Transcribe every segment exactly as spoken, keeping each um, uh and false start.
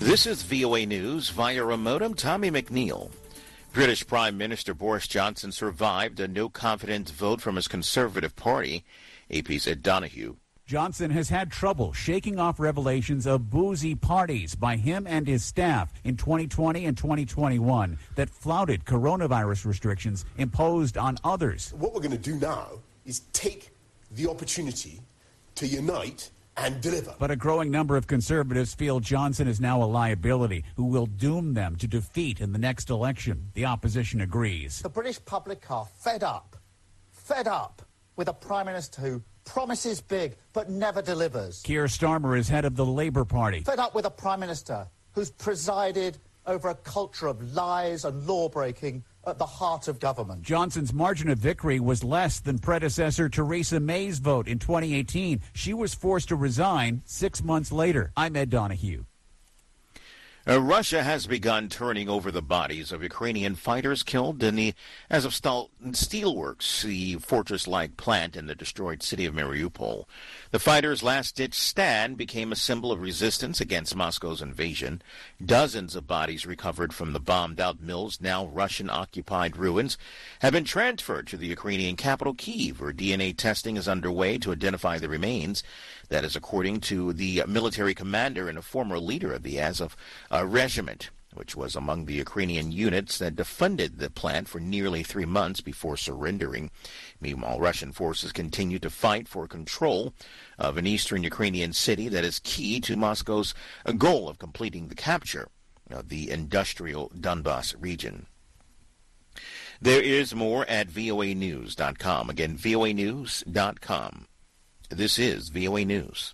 This is V O A News via remote. I'm Tommy McNeil. British Prime Minister Boris Johnson survived a no-confidence vote from his Conservative Party. A P's Ed Donahue. Johnson has had trouble shaking off revelations of boozy parties by him and his staff in twenty twenty and twenty twenty-one that flouted coronavirus restrictions imposed on others. What we're going to do now is take the opportunity to unite and deliver. But a growing number of conservatives feel Johnson is now a liability who will doom them to defeat in the next election. The opposition agrees. The British public are fed up, fed up with a Prime Minister who promises big but never delivers. Keir Starmer is head of the Labour Party. Fed up with a Prime Minister who's presided over a culture of lies and law-breaking at the heart of government. Johnson's margin of victory was less than predecessor Theresa May's vote in twenty eighteen. She was forced to resign six months later. I'm Ed Donahue. Uh, Russia has begun turning over the bodies of Ukrainian fighters killed in the Azovstal Steelworks, the fortress-like plant in the destroyed city of Mariupol. The fighters' last-ditch stand became a symbol of resistance against Moscow's invasion. Dozens of bodies recovered from the bombed-out mills, now Russian-occupied ruins, have been transferred to the Ukrainian capital, Kyiv, where D N A testing is underway to identify the remains. That is according to the military commander and a former leader of the Azov uh, regiment, which was among the Ukrainian units that defended the plant for nearly three months before surrendering. Meanwhile, Russian forces continue to fight for control of an eastern Ukrainian city that is key to Moscow's uh, goal of completing the capture of the industrial Donbas region. There is more at V O A news dot com. Again, V O A news dot com. This is V O A News.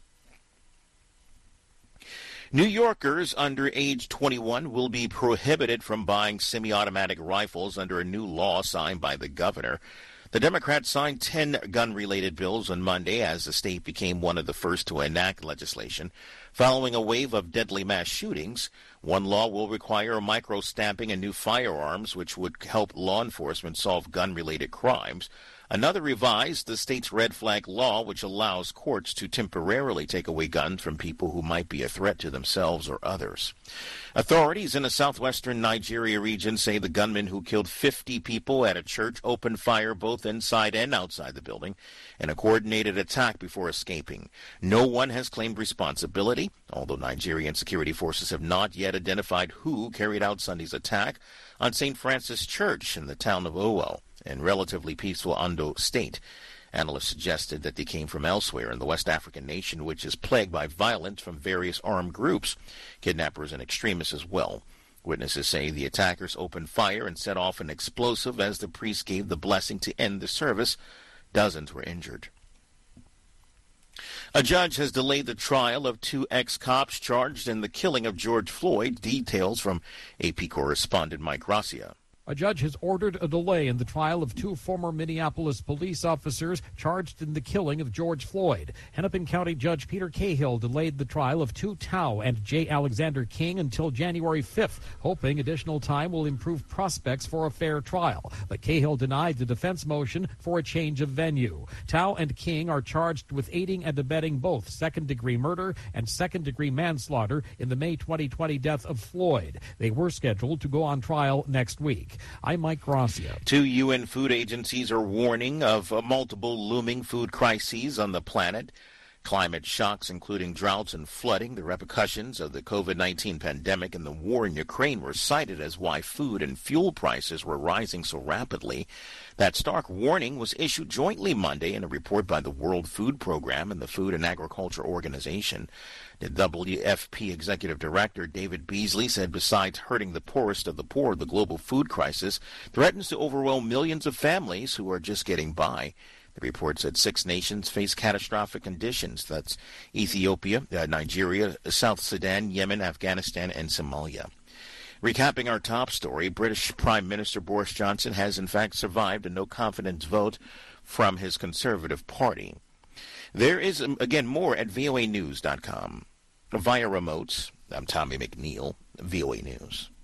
New Yorkers under age twenty-one will be prohibited from buying semi-automatic rifles under a new law signed by the governor. The Democrats signed ten gun-related bills on Monday as the state became one of the first to enact legislation. Following a wave of deadly mass shootings, one law will require micro-stamping in new firearms, which would help law enforcement solve gun-related crimes. Another revised the state's red flag law, which allows courts to temporarily take away guns from people who might be a threat to themselves or others. Authorities in the southwestern Nigeria region say the gunman who killed fifty people at a church opened fire both inside and outside the building in a coordinated attack before escaping. No one has claimed responsibility, although Nigerian security forces have not yet identified who carried out Sunday's attack on Saint Francis Church in the town of Owo, in relatively peaceful Ondo State. Analysts suggested that they came from elsewhere in the West African nation, which is plagued by violence from various armed groups, kidnappers and extremists as well. Witnesses say the attackers opened fire and set off an explosive as the priest gave the blessing to end the service. Dozens were injured. A judge has delayed the trial of two ex-cops charged in the killing of George Floyd. Details from A P correspondent Mike Gracia. A judge has ordered a delay in the trial of two former Minneapolis police officers charged in the killing of George Floyd. Hennepin County Judge Peter Cahill delayed the trial of Tu Tao and J. Alexander King until January fifth, hoping additional time will improve prospects for a fair trial. But Cahill denied the defense motion for a change of venue. Tao and King are charged with aiding and abetting both second-degree murder and second-degree manslaughter in the May twenty twenty death of Floyd. They were scheduled to go on trial next week. I'm Mike Gracia. Two U N food agencies are warning of uh, multiple looming food crises on the planet. Climate shocks, including droughts and flooding, the repercussions of the COVID nineteen pandemic and the war in Ukraine were cited as why food and fuel prices were rising so rapidly. That stark warning was issued jointly Monday in a report by the World Food Program and the Food and Agriculture Organization. The W F P executive director, David Beasley, said besides hurting the poorest of the poor, the global food crisis threatens to overwhelm millions of families who are just getting by. The report said six nations face catastrophic conditions. That's Ethiopia, uh, Nigeria, South Sudan, Yemen, Afghanistan, and Somalia. Recapping our top story, British Prime Minister Boris Johnson has in fact survived a no-confidence vote from his Conservative Party. There is, again, more at V O A news dot com. Via remotes, I'm Tommy McNeil, V O A News.